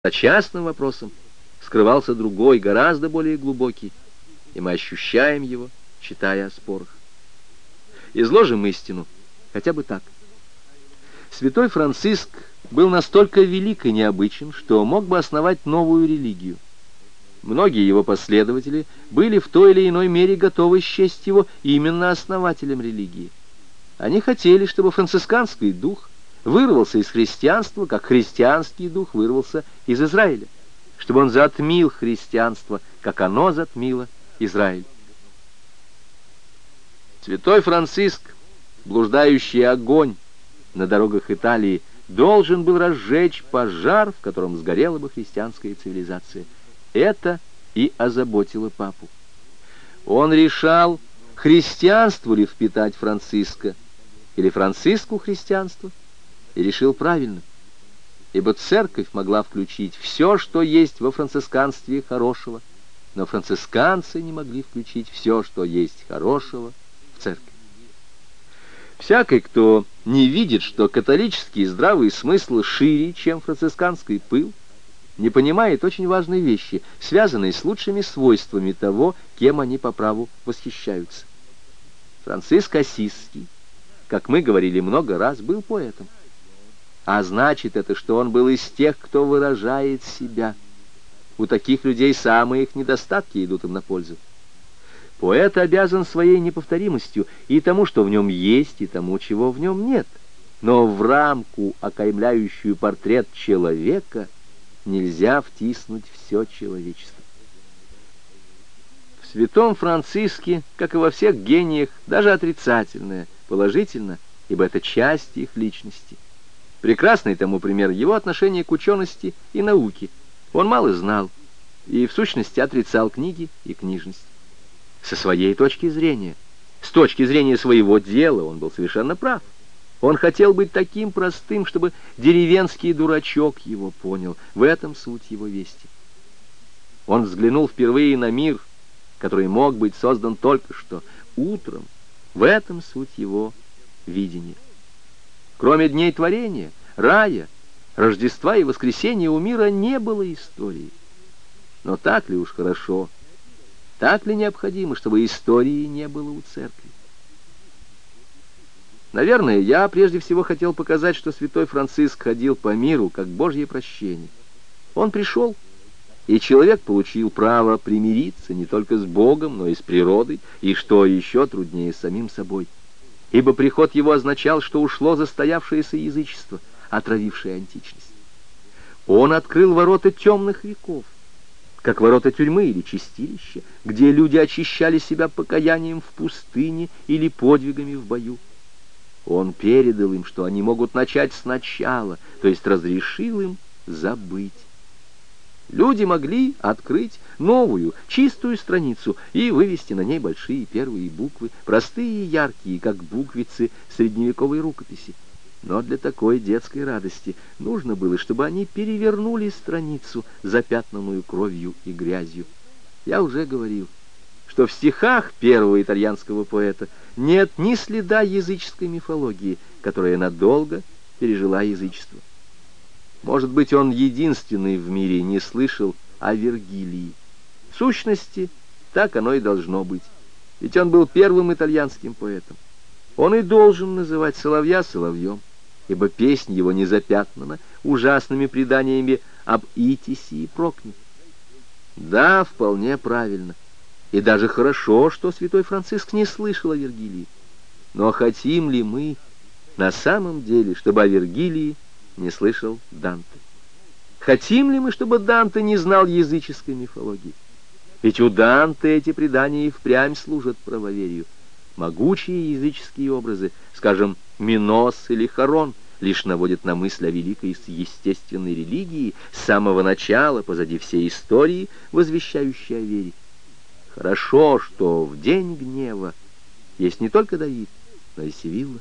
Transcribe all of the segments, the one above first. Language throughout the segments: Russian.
За частным вопросом скрывался другой, гораздо более глубокий, и мы ощущаем его, читая о спорах. Изложим истину, хотя бы так. Святой Франциск был настолько велик и необычен, что мог бы основать новую религию. Многие его последователи были в той или иной мере готовы счесть его именно основателем религии. Они хотели, чтобы францисканский дух вырвался из христианства, как христианский дух вырвался из Израиля, чтобы он затмил христианство, как оно затмило Израиль. Святой Франциск, блуждающий огонь на дорогах Италии, должен был разжечь пожар, в котором сгорела бы христианская цивилизация. Это и озаботило папу. Он решал, христианству ли впитать Франциска, или Франциску христианство, и решил правильно, ибо церковь могла включить все, что есть во францисканстве хорошего, но францисканцы не могли включить все, что есть хорошего в церковь. Всякий, кто не видит, что католический здравый смысл шире, чем францисканский пыл, не понимает очень важные вещи, связанные с лучшими свойствами того, кем они по праву восхищаются. Франциск Ассизский, как мы говорили много раз, был поэтом. А значит это, что он был из тех, кто выражает себя. У таких людей самые их недостатки идут им на пользу. Поэт обязан своей неповторимостью и тому, что в нем есть, и тому, чего в нем нет. Но в рамку, окаймляющую портрет человека, нельзя втиснуть все человечество. В святом Франциске, как и во всех гениях, даже отрицательное положительно, ибо это часть их личности. Прекрасный тому пример его отношение к учености и науке. Он мало знал и, в сущности, отрицал книги и книжность. Со своей точки зрения, с точки зрения своего дела, он был совершенно прав. Он хотел быть таким простым, чтобы деревенский дурачок его понял. В этом суть его вести. Он взглянул впервые на мир, который мог быть создан только что, утром. В этом суть его видения. Кроме дней творения, рая, Рождества и воскресения у мира не было истории. Но так ли уж хорошо, так ли необходимо, чтобы истории не было у церкви? Наверное, я прежде всего хотел показать, что святой Франциск ходил по миру, как Божье прощение. Он пришел, и человек получил право примириться не только с Богом, но и с природой, и, что еще труднее, с самим собой. Ибо приход его означал, что ушло застоявшееся язычество, отравившее античность. Он открыл ворота темных веков, как ворота тюрьмы или чистилища, где люди очищали себя покаянием в пустыне или подвигами в бою. Он передал им, что они могут начать сначала, то есть разрешил им забыть. Люди могли открыть новую, чистую страницу и вывести на ней большие первые буквы, простые и яркие, как буквицы средневековой рукописи. Но для такой детской радости нужно было, чтобы они перевернули страницу, запятнанную кровью и грязью. Я уже говорил, что в стихах первого итальянского поэта нет ни следа языческой мифологии, которая надолго пережила язычество. Может быть, он единственный в мире не слышал о Вергилии. В сущности, так оно и должно быть. Ведь он был первым итальянским поэтом. Он и должен называть соловья соловьем, ибо песнь его не запятнана ужасными преданиями об Итисе и Прокне. Да, вполне правильно. И даже хорошо, что святой Франциск не слышал о Вергилии. Но хотим ли мы на самом деле, чтобы о Вергилии не слышал Данте? Хотим ли мы, чтобы Данте не знал языческой мифологии? Ведь у Данте эти предания и впрямь служат правоверию. Могучие языческие образы, скажем, Минос или Харон, лишь наводят на мысль о великой естественной религии с самого начала, позади всей истории, возвещающей о вере. Хорошо, что в день гнева есть не только Давид, но и Севилла.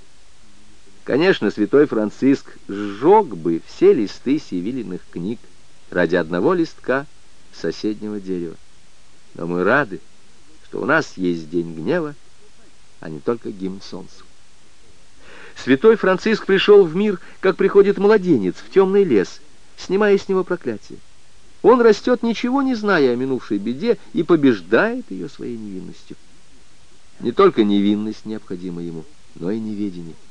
Конечно, святой Франциск сжег бы все листы севилиных книг ради одного листка соседнего дерева. Но мы рады, что у нас есть день гнева, а не только гимн солнцу. Святой Франциск пришел в мир, как приходит младенец в темный лес, снимая с него проклятие. Он растет, ничего не зная о минувшей беде, и побеждает ее своей невинностью. Не только невинность необходима ему, но и неведение.